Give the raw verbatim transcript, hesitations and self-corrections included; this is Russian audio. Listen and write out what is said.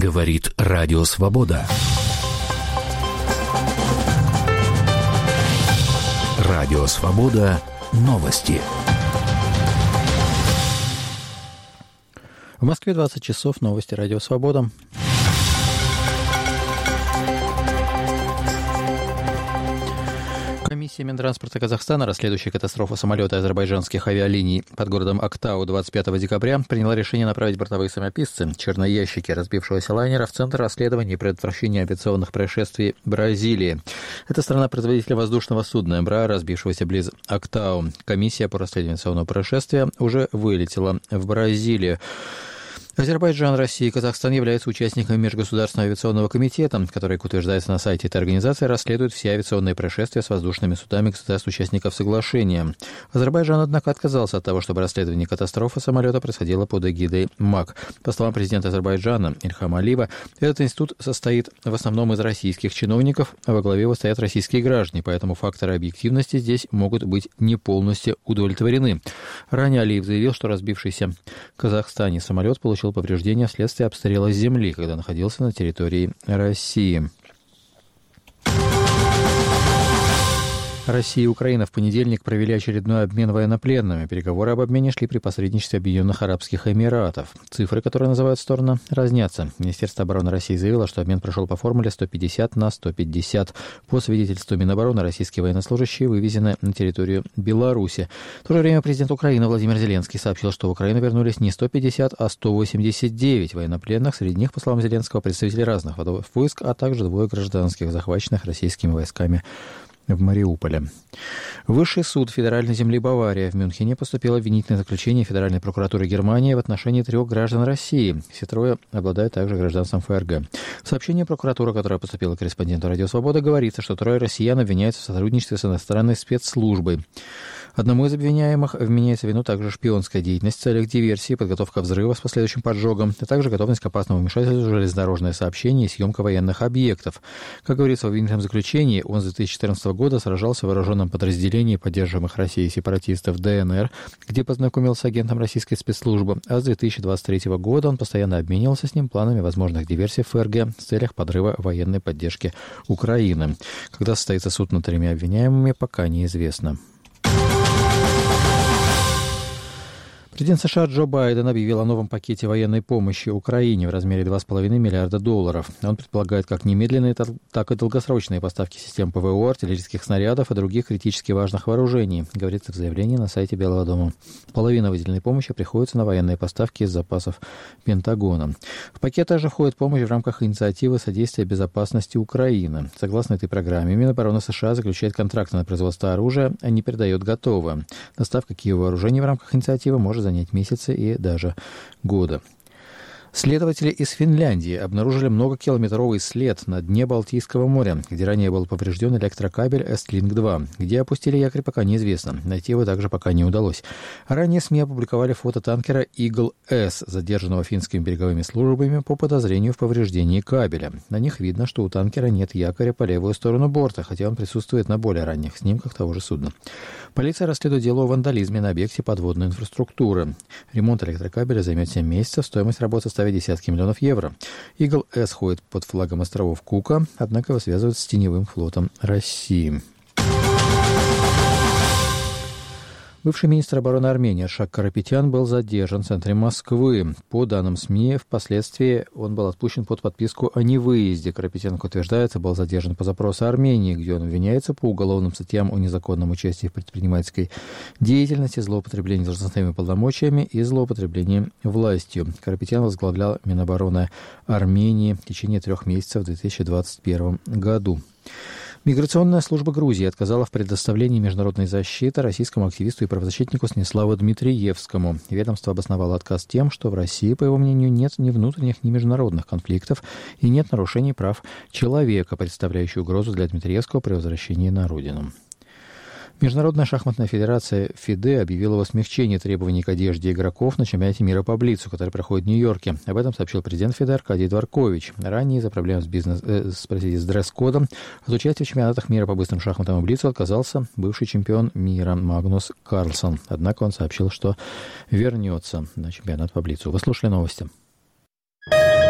Говорит Радио Свобода. Радио Свобода. Новости. В Москве двадцать часов. Новости Радио Свобода. Комиссия Минтранспорта Казахстана, расследующая катастрофу самолета азербайджанских авиалиний под городом Актау двадцать пятого декабря, приняла решение направить бортовые самописцы, черные ящики разбившегося лайнера, в Центр расследования и предотвращения авиационных происшествий Бразилии. Это страна-производитель воздушного судна «Эмбраер», разбившегося близ Актау. Комиссия по расследованию авиационного происшествия уже вылетела в Бразилию. Азербайджан, Россия и Казахстан являются участниками Межгосударственного авиационного комитета, который, как утверждается на сайте этой организации, расследует все авиационные происшествия с воздушными судами государств-участников соглашения. Азербайджан, однако, отказался от того, чтобы расследование катастрофы самолета происходило под эгидой МАК. По словам президента Азербайджана Ильхама Алиева, этот институт состоит в основном из российских чиновников, а во главе его стоят российские граждане, поэтому факторы объективности здесь могут быть не полностью удовлетворены. Ранее Алиев заявил, что разбившийся в Казахстане самолет получил повреждения вследствие обстрела с земли, когда находился на территории России. Россия и Украина в понедельник провели очередной обмен военнопленными. Переговоры об обмене шли при посредничестве Объединенных Арабских Эмиратов. Цифры, которые называют стороны, разнятся. Министерство обороны России заявило, что обмен прошел по формуле сто пятьдесят на сто пятьдесят. По свидетельству Минобороны, российские военнослужащие вывезены на территорию Беларуси. В то же время президент Украины Владимир Зеленский сообщил, что в Украину вернулись не сто пятьдесят, а сто восемьдесят девять военнопленных. Среди них, по словам Зеленского, представители разных родов войск, а также двое гражданских, захваченных российскими войсками в Мариуполе. Высший суд Федеральной земли Бавария в Мюнхене поступило обвинительное заключение Федеральной прокуратуры Германии в отношении трех граждан России. Все трое обладают также гражданством ФРГ. В сообщении прокуратуры, которое поступило корреспонденту Радио Свобода, говорится, что трое россиян обвиняются в сотрудничестве с иностранной спецслужбой. Одному из обвиняемых вменяется в вину также шпионская деятельность в целях диверсии, подготовка взрыва с последующим поджогом, а также готовность к опасному вмешательству в железнодорожное сообщение и съемка военных объектов. Как говорится в обвинительном заключении, он с две тысячи четырнадцатого года сражался в вооруженном подразделении поддерживаемых Россией сепаратистов ДНР, где познакомился с агентом российской спецслужбы, а с две тысячи двадцать третьего года он постоянно обменивался с ним планами возможных диверсий в ФРГ в целях подрыва военной поддержки Украины. Когда состоится суд над тремя обвиняемыми, пока неизвестно. Президент США Джо Байден объявил о новом пакете военной помощи Украине в размере два с половиной миллиарда долларов. Он предполагает как немедленные, так и долгосрочные поставки систем ПВО, артиллерийских снарядов и других критически важных вооружений, говорится в заявлении на сайте Белого дома. Половина выделенной помощи приходится на военные поставки из запасов Пентагона. В пакет также входит помощь в рамках инициативы содействия безопасности Украины. Согласно этой программе, Минобороны США заключает контракты на производство оружия, а не передает готовое. Доставка Киеву вооружений в рамках инициативы может занять месяцы и даже годы. Следователи из Финляндии обнаружили многокилометровый след на дне Балтийского моря, где ранее был поврежден электрокабель Эстлинк два. Где опустили якорь, пока неизвестно. Найти его также пока не удалось. Ранее СМИ опубликовали фото танкера «Игл-С», задержанного финскими береговыми службами по подозрению в повреждении кабеля. На них видно, что у танкера нет якоря по левую сторону борта, хотя он присутствует на более ранних снимках того же судна. Полиция расследует дело о вандализме на объекте подводной инфраструктуры. Ремонт электрокабеля займет семь месяцев, стоимость работы составит десятки миллионов евро. «Игл-С» ходит под флагом островов Кука, однако его связывают с теневым флотом России. Бывший министр обороны Армении Аршак Карапетян был задержан в центре Москвы. По данным СМИ, впоследствии он был отпущен под подписку о невыезде. Карапетян, как утверждается, был задержан по запросу Армении, где он обвиняется по уголовным статьям о незаконном участии в предпринимательской деятельности, злоупотреблении должностными полномочиями и злоупотреблении властью. Карапетян возглавлял Минобороны Армении в течение трех месяцев в две тысячи двадцать первом году. Миграционная служба Грузии отказала в предоставлении международной защиты российскому активисту и правозащитнику Станиславу Дмитриевскому. Ведомство обосновало отказ тем, что в России, по его мнению, нет ни внутренних, ни международных конфликтов и нет нарушений прав человека, представляющих угрозу для Дмитриевского при возвращении на родину. Международная шахматная федерация ФИДЕ объявила о смягчении требований к одежде игроков на чемпионате мира по блицу, который проходит в Нью-Йорке. Об этом сообщил президент ФИДЕ Аркадий Дворкович. Ранее из-за проблем с, бизнес, э, спросите, с дресс-кодом от участия в чемпионатах мира по быстрым шахматам и блицу отказался бывший чемпион мира Магнус Карлсон. Однако он сообщил, что вернется на чемпионат по блицу. Вы слушали новости.